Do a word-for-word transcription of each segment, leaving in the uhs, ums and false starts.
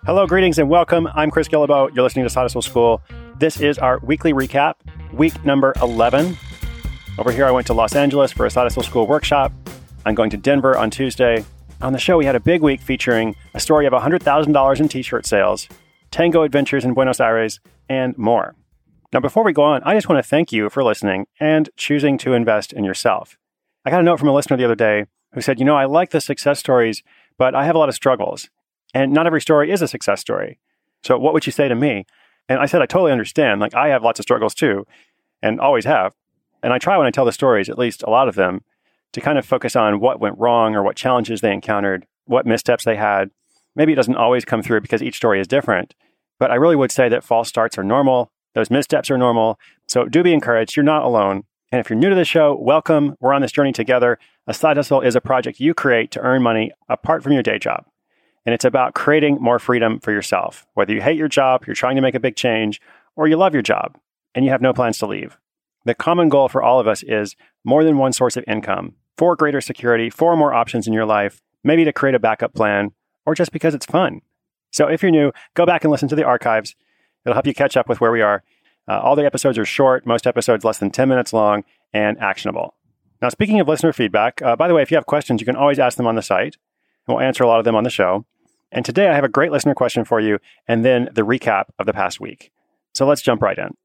Hello, greetings, and welcome. I'm Chris Guillebeau. You're listening to Side Hustle School. This is our weekly recap, week number eleven. Over here, I went to Los Angeles for a Side Hustle School workshop. I'm going to Denver on Tuesday. On the show, we had a big week featuring a story of one hundred thousand dollars in t-shirt sales, tango adventures in Buenos Aires, and more. Now, before we go on, I just want to thank you for listening and choosing to invest in yourself. I got a note from a listener the other day who said, you know, I like the success stories, but I have a lot of struggles. And not every story is a success story. So what would you say to me? And I said, I totally understand. Like, I have lots of struggles too, and always have. And I try when I tell the stories, at least a lot of them, to kind of focus on what went wrong or what challenges they encountered, what missteps they had. Maybe it doesn't always come through because each story is different. But I really would say that false starts are normal. Those missteps are normal. So do be encouraged. You're not alone. And if you're new to the show, welcome. We're on this journey together. A side hustle is a project you create to earn money apart from your day job. And it's about creating more freedom for yourself. Whether you hate your job, you're trying to make a big change, or you love your job and you have no plans to leave. The common goal for all of us is more than one source of income, for greater security, for more options in your life, maybe to create a backup plan, or just because it's fun. So if you're new, go back and listen to the archives. It'll help you catch up with where we are. Uh, all the episodes are short, most episodes less than ten minutes long, and actionable. Now, speaking of listener feedback, uh, by the way, if you have questions, you can always ask them on the site. We'll answer a lot of them on the show. And today I have a great listener question for you, and then the recap of the past week. So let's jump right in.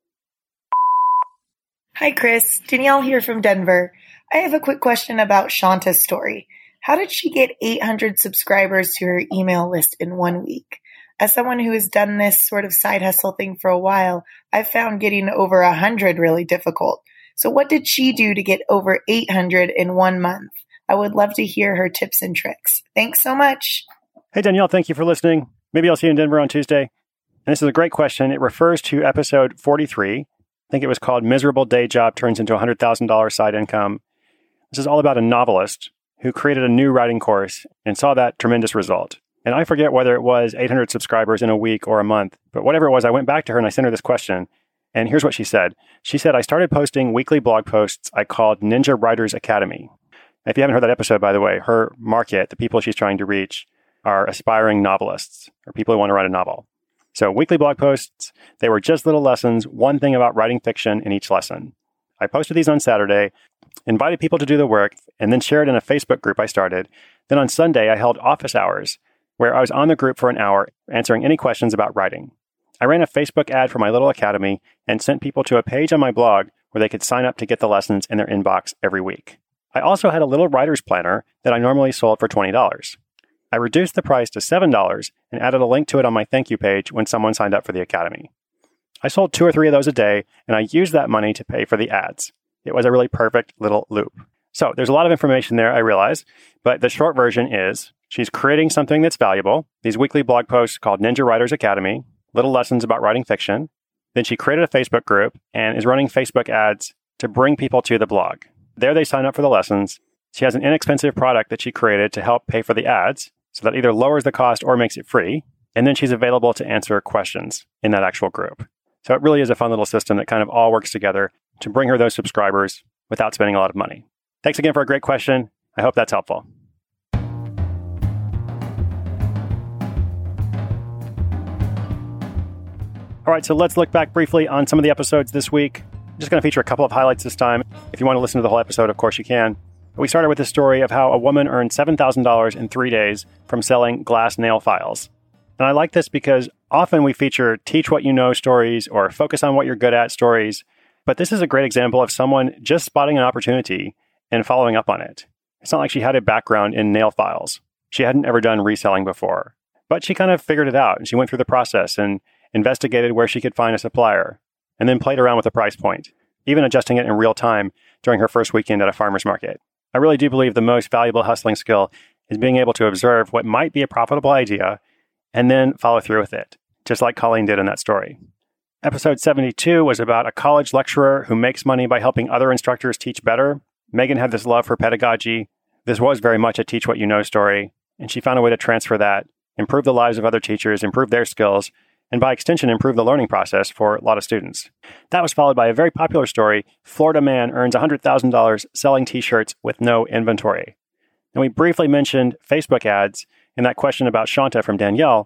Hi, Chris. Danielle here from Denver. I have a quick question about Shanta's story. How did she get eight hundred subscribers to her email list in one week? As someone who has done this sort of side hustle thing for a while, I've found getting over one hundred really difficult. So what did she do to get over eight hundred in one month? I would love to hear her tips and tricks. Thanks so much. Hey, Danielle, thank you for listening. Maybe I'll see you in Denver on Tuesday. And this is a great question. It refers to episode forty-three. I think it was called Miserable Day Job Turns into one hundred thousand dollars Side Income. This is all about a novelist who created a new writing course and saw that tremendous result. And I forget whether it was eight hundred subscribers in a week or a month, but whatever it was, I went back to her and I sent her this question. And here's what she said. She said, I started posting weekly blog posts I called Ninja Writers Academy. If you haven't heard that episode, by the way, her market, the people she's trying to reach, are aspiring novelists or people who want to write a novel. So weekly blog posts, they were just little lessons, one thing about writing fiction in each lesson. I posted these on Saturday, invited people to do the work, and then shared in a Facebook group I started. Then on Sunday, I held office hours where I was on the group for an hour answering any questions about writing. I ran a Facebook ad for my little academy and sent people to a page on my blog where they could sign up to get the lessons in their inbox every week. I also had a little writer's planner that I normally sold for twenty dollars. I reduced the price to seven dollars and added a link to it on my thank you page when someone signed up for the academy. I sold two or three of those a day, and I used that money to pay for the ads. It was a really perfect little loop. So there's a lot of information there, I realize, but the short version is she's creating something that's valuable, these weekly blog posts called Ninja Writers Academy, little lessons about writing fiction. Then she created a Facebook group and is running Facebook ads to bring people to the blog. There they sign up for the lessons. She has an inexpensive product that she created to help pay for the ads, so that either lowers the cost or makes it free. And then she's available to answer questions in that actual group. So it really is a fun little system that kind of all works together to bring her those subscribers without spending a lot of money. Thanks again for a great question. I hope that's helpful. All right, so let's look back briefly on some of the episodes this week. I'm just going to feature a couple of highlights this time. If you want to listen to the whole episode, of course you can. We started with the story of how a woman earned seven thousand dollars in three days from selling glass nail files. And I like this because often we feature teach what you know stories or focus on what you're good at stories. But this is a great example of someone just spotting an opportunity and following up on it. It's not like she had a background in nail files. She hadn't ever done reselling before. But she kind of figured it out and she went through the process and investigated where she could find a supplier and then played around with the price point, even adjusting it in real time during her first weekend at a farmer's market. I really do believe the most valuable hustling skill is being able to observe what might be a profitable idea and then follow through with it, just like Colleen did in that story. Episode seventy-two was about a college lecturer who makes money by helping other instructors teach better. Megan had this love for pedagogy. This was very much a teach what you know story, and she found a way to transfer that, improve the lives of other teachers, improve their skills, and by extension, improve the learning process for a lot of students. That was followed by a very popular story, Florida man earns one hundred thousand dollars selling t-shirts with no inventory. And we briefly mentioned Facebook ads in that question about Shanta from Danielle,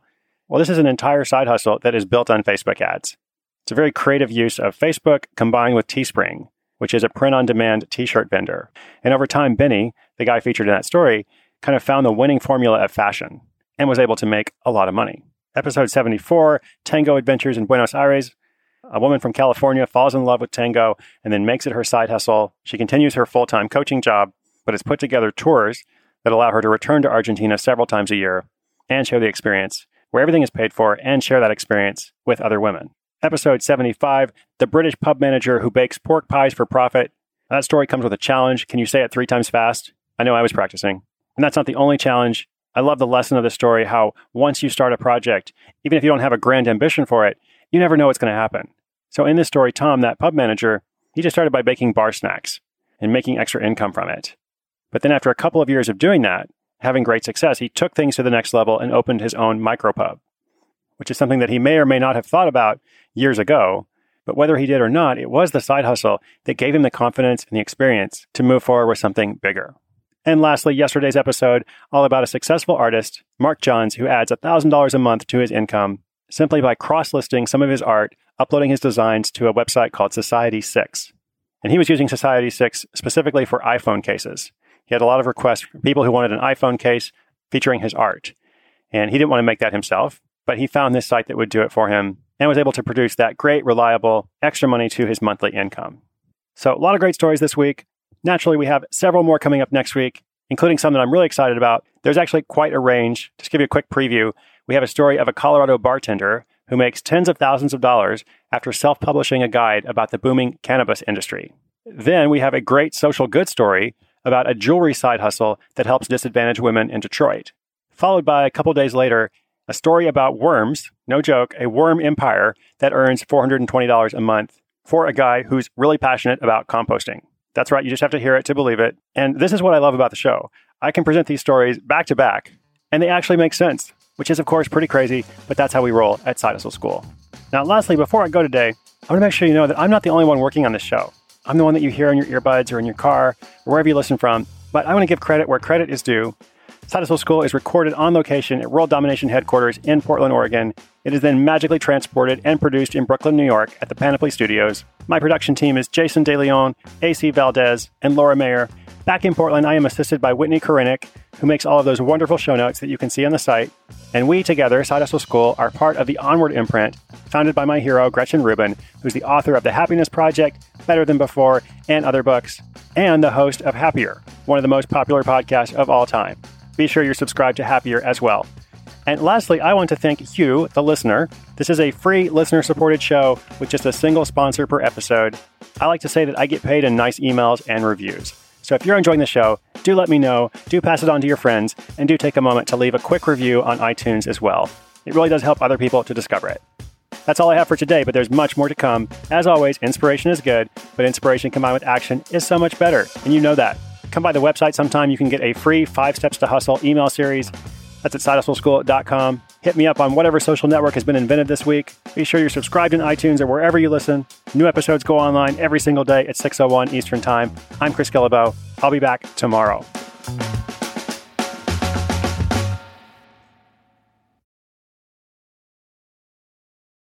Well, this is an entire side hustle that is built on Facebook ads. It's a very creative use of Facebook combined with Teespring, which is a print-on-demand t-shirt vendor. And over time, Benny, the guy featured in that story, kind of found the winning formula of fashion and was able to make a lot of money. Episode seventy-four, Tango Adventures in Buenos Aires. A woman from California falls in love with tango and then makes it her side hustle. She continues her full-time coaching job, but has put together tours that allow her to return to Argentina several times a year and share the experience, where everything is paid for, and share that experience with other women. Episode seventy-five, The British Pub Manager Who Bakes Pork Pies for Profit. That story comes with a challenge. Can you say it three times fast? I know I was practicing. And that's not the only challenge. I love the lesson of the story, how once you start a project, even if you don't have a grand ambition for it, you never know what's going to happen. So in this story, Tom, that pub manager, he just started by baking bar snacks and making extra income from it. But then after a couple of years of doing that, having great success, he took things to the next level and opened his own micropub, which is something that he may or may not have thought about years ago. But whether he did or not, it was the side hustle that gave him the confidence and the experience to move forward with something bigger. And lastly, yesterday's episode, all about a successful artist, Mark Johns, who adds one thousand dollars a month to his income simply by cross-listing some of his art, uploading his designs to a website called Society six. And he was using Society six specifically for iPhone cases. He had a lot of requests from people who wanted an iPhone case featuring his art. And he didn't want to make that himself, but he found this site that would do it for him and was able to produce that great, reliable, extra money to his monthly income. So a lot of great stories this week. Naturally, we have several more coming up next week, including some that I'm really excited about. There's actually quite a range. Just to give you a quick preview, we have a story of a Colorado bartender who makes tens of thousands of dollars after self-publishing a guide about the booming cannabis industry. Then we have a great social good story about a jewelry side hustle that helps disadvantaged women in Detroit. Followed by, a couple days later, a story about worms, no joke, a worm empire that earns four hundred twenty dollars a month for a guy who's really passionate about composting. That's right, you just have to hear it to believe it. And this is what I love about the show. I can present these stories back to back, and they actually make sense, which is, of course, pretty crazy, but that's how we roll at Side Hustle School. Now, lastly, before I go today, I want to make sure you know that I'm not the only one working on this show. I'm the one that you hear in your earbuds or in your car, or wherever you listen from, but I want to give credit where credit is due. Side Hustle School is recorded on location at World Domination Headquarters in Portland, Oregon. It is then magically transported and produced in Brooklyn, New York at the Panoply Studios. My production team is Jason DeLeon, A C Valdez, and Laura Mayer. Back in Portland, I am assisted by Whitney Korinick, who makes all of those wonderful show notes that you can see on the site. And we together, Side Hustle School, are part of the Onward imprint, founded by my hero, Gretchen Rubin, who's the author of The Happiness Project, Better Than Before, and other books, and the host of Happier, one of the most popular podcasts of all time. Be sure you're subscribed to Happier as well. And lastly, I want to thank you, the listener. This is a free listener-supported show with just a single sponsor per episode. I like to say that I get paid in nice emails and reviews. So if you're enjoying the show, do let me know, do pass it on to your friends, and do take a moment to leave a quick review on iTunes as well. It really does help other people to discover it. That's all I have for today, but there's much more to come. As always, inspiration is good, but inspiration combined with action is so much better, and you know that. Come by the website sometime. You can get a free Five Steps to Hustle email series. That's at side hustle school dot com. Hit me up on whatever social network has been invented this week. Be sure you're subscribed in iTunes or wherever you listen. New episodes go online every single day at six oh one Eastern Time. I'm Chris Guillebeau. I'll be back tomorrow.